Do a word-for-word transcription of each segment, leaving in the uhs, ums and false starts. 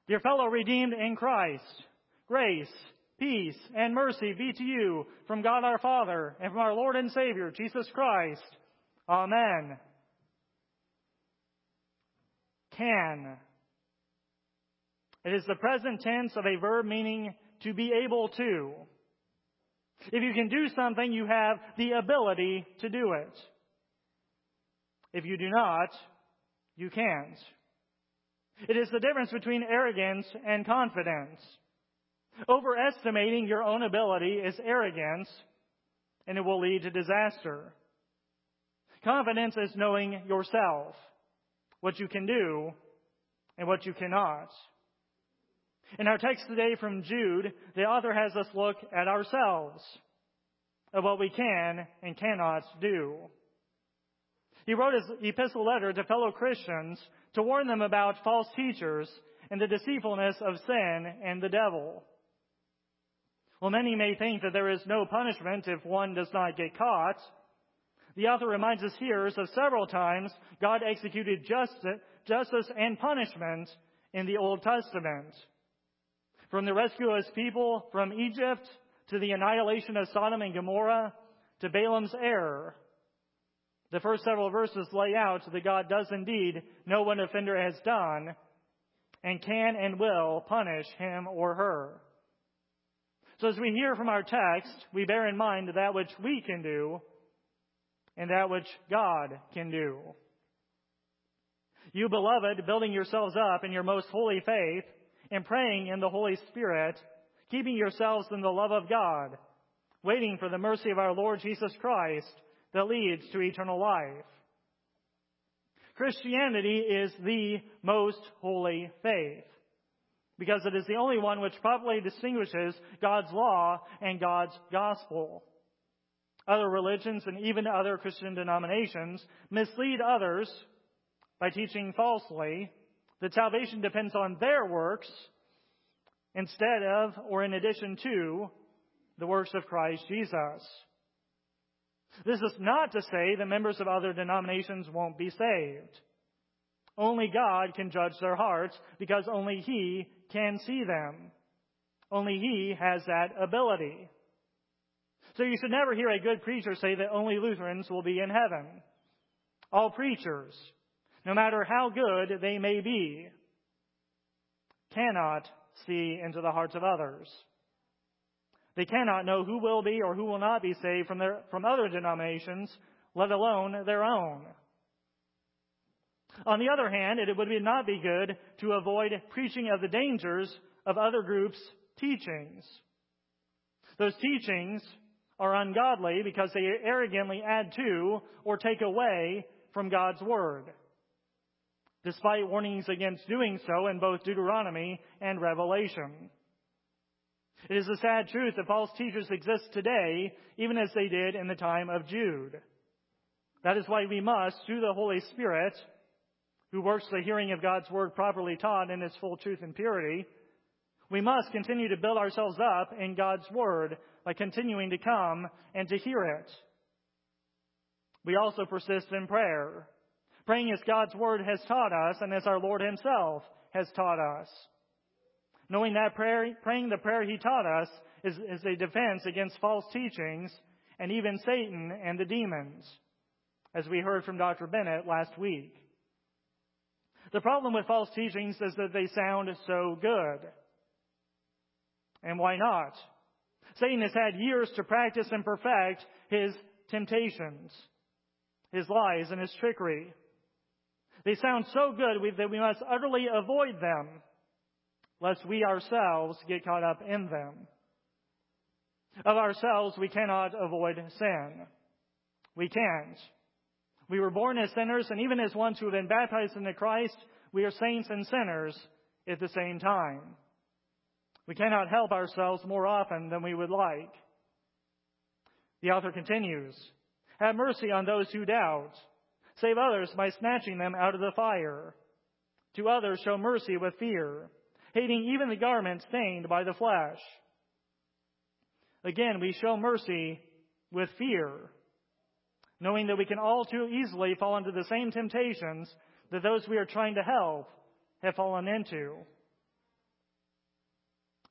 Dear fellow redeemed in Christ, grace, peace, and mercy be to you from God our Father and from our Lord and Savior, Jesus Christ. Amen. Can. It is the present tense of a verb meaning to be able to. If you can do something, you have the ability to do it. If you do not, you can't. It is the difference between arrogance and confidence. Overestimating your own ability is arrogance, and it will lead to disaster. Confidence is knowing yourself, what you can do and what you cannot. In our text today from Jude, the author has us look at ourselves, at what we can and cannot do. He wrote his epistle letter to fellow Christians to warn them about false teachers and the deceitfulness of sin and the devil. While many may think that there is no punishment if one does not get caught, the author reminds his hearers of several times God executed justice, justice and punishment in the Old Testament. From the rescue of his people from Egypt to the annihilation of Sodom and Gomorrah to Balaam's error. The first several verses lay out that God does indeed know what an offender has done and can and will punish him or her. So as we hear from our text, we bear in mind that which we can do and that which God can do. You, beloved, building yourselves up in your most holy faith and praying in the Holy Spirit, keeping yourselves in the love of God, waiting for the mercy of our Lord Jesus Christ that leads to eternal life. Christianity is the most holy faith because it is the only one which properly distinguishes God's law and God's gospel. Other religions and even other Christian denominations mislead others by teaching falsely that salvation depends on their works instead of or in addition to the works of Christ Jesus. This is not to say that members of other denominations won't be saved. Only God can judge their hearts because only He can see them. Only He has that ability. So you should never hear a good preacher say that only Lutherans will be in heaven. All preachers, no matter how good they may be, cannot see into the hearts of others. They cannot know who will be or who will not be saved from their, from other denominations, let alone their own. On the other hand, it would not be good to avoid preaching of the dangers of other groups' teachings. Those teachings are ungodly because they arrogantly add to or take away from God's Word, despite warnings against doing so in both Deuteronomy and Revelation. It is a sad truth that false teachers exist today, even as they did in the time of Jude. That is why we must, through the Holy Spirit, who works the hearing of God's Word properly taught in its full truth and purity, we must continue to build ourselves up in God's Word by continuing to come and to hear it. We also persist in prayer, praying as God's Word has taught us and as our Lord Himself has taught us. Knowing that prayer, praying the prayer He taught us is, is a defense against false teachings and even Satan and the demons, as we heard from Doctor Bennett last week. The problem with false teachings is that they sound so good. And why not? Satan has had years to practice and perfect his temptations, his lies, and his trickery. They sound so good that we must utterly avoid them, lest we ourselves get caught up in them. Of ourselves, we cannot avoid sin. We can't. We were born as sinners, and even as ones who have been baptized into Christ, we are saints and sinners at the same time. We cannot help ourselves more often than we would like. The author continues, "Have mercy on those who doubt. Save others by snatching them out of the fire. To others show mercy with fear, hating even the garment stained by the flesh." Again, we show mercy with fear, knowing that we can all too easily fall into the same temptations that those we are trying to help have fallen into.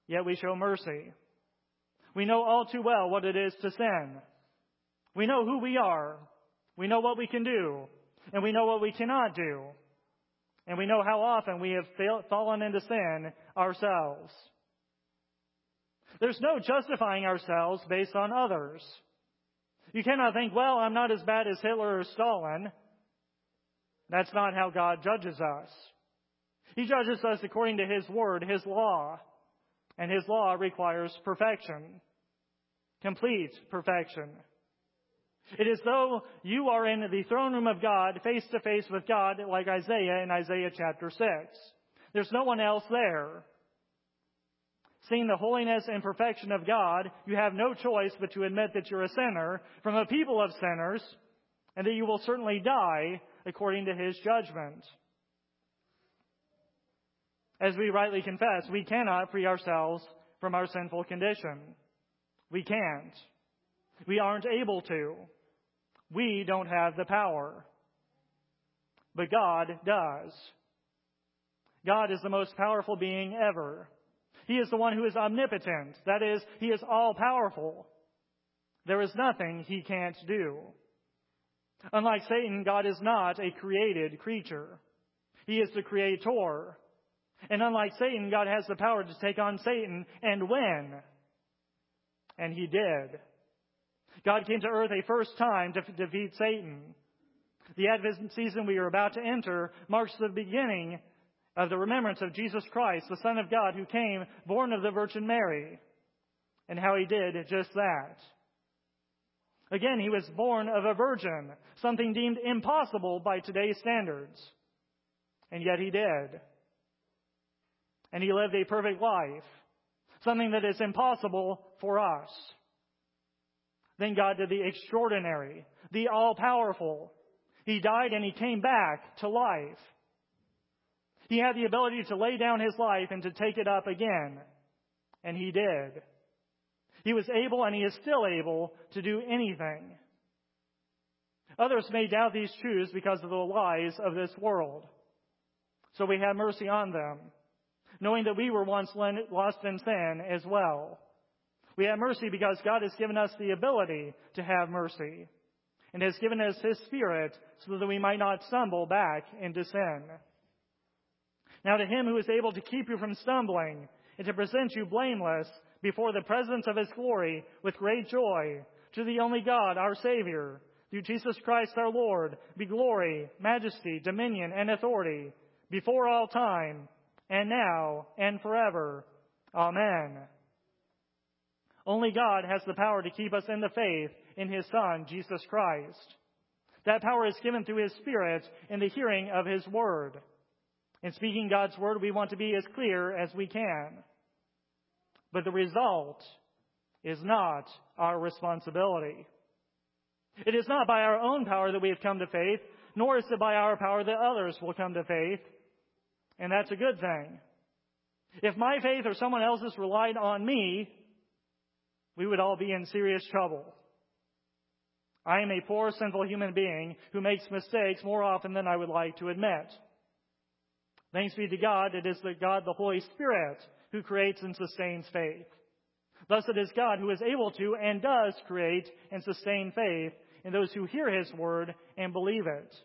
yet we show mercy. We know all too well what it is to sin. We know who we are. We know what we can do. And we know what we cannot do. And we know how often we have fail- fallen into sin ourselves. There's no justifying ourselves based on others. You cannot think, well, I'm not as bad as Hitler or Stalin. That's not how God judges us. He judges us according to His Word, His law. And His law requires perfection. Complete perfection. It is though you are in the throne room of God, face to face with God, like Isaiah in Isaiah chapter six. There's no one else there. Seeing the holiness and perfection of God, you have no choice but to admit that you're a sinner from a people of sinners, and that you will certainly die according to His judgment. As we rightly confess, we cannot free ourselves from our sinful condition. We can't. We aren't able to. We don't have the power. But God does. God is the most powerful being ever. He is the one who is omnipotent. That is, He is all-powerful. There is nothing He can't do. Unlike Satan, God is not a created creature. He is the creator. And unlike Satan, God has the power to take on Satan and win. And He did. God came to earth a first time to f- defeat Satan. The Advent season we are about to enter marks the beginning of the remembrance of Jesus Christ, the Son of God, who came, born of the Virgin Mary, and how He did just that. Again, He was born of a virgin, something deemed impossible by today's standards. And yet He did. And He lived a perfect life, something that is impossible for us. Then God did the extraordinary, the all-powerful. He died and He came back to life. He had the ability to lay down His life and to take it up again. And He did. He was able, and He is still able, to do anything. Others may doubt these truths because of the lies of this world. So we have mercy on them, knowing that we were once lost in sin as well. We have mercy because God has given us the ability to have mercy, and has given us His Spirit so that we might not stumble back into sin. Now to Him who is able to keep you from stumbling and to present you blameless before the presence of His glory with great joy, to the only God, our Savior, through Jesus Christ our Lord, be glory, majesty, dominion, and authority before all time, and now, and forever. Amen. Only God has the power to keep us in the faith in His Son, Jesus Christ. That power is given through His Spirit in the hearing of His Word. In speaking God's Word, we want to be as clear as we can. But the result is not our responsibility. It is not by our own power that we have come to faith, nor is it by our power that others will come to faith. And that's a good thing. If my faith or someone else's relied on me, we would all be in serious trouble. I am a poor, sinful human being who makes mistakes more often than I would like to admit. Thanks be to God, it is the God, the Holy Spirit, who creates and sustains faith. Thus it is God who is able to and does create and sustain faith in those who hear His Word and believe it.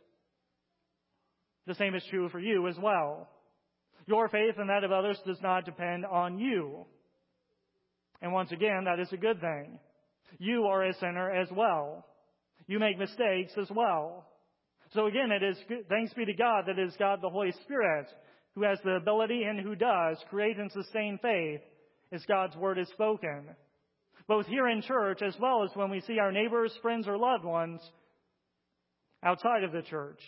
The same is true for you as well. Your faith and that of others does not depend on you. And once again, that is a good thing. You are a sinner as well. You make mistakes as well. So again, it is good, thanks be to God that it is God, the Holy Spirit, who has the ability and who does create and sustain faith as God's Word is spoken, both here in church as well as when we see our neighbors, friends, or loved ones outside of the church.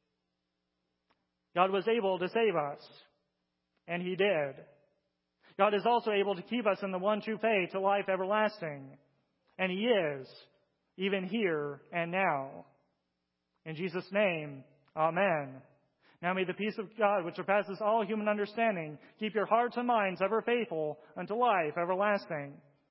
God was able to save us, and He did. God is also able to keep us in the one true faith to life everlasting, and He is, even here and now. In Jesus' name, amen. Now may the peace of God, which surpasses all human understanding, keep your hearts and minds ever faithful unto life everlasting.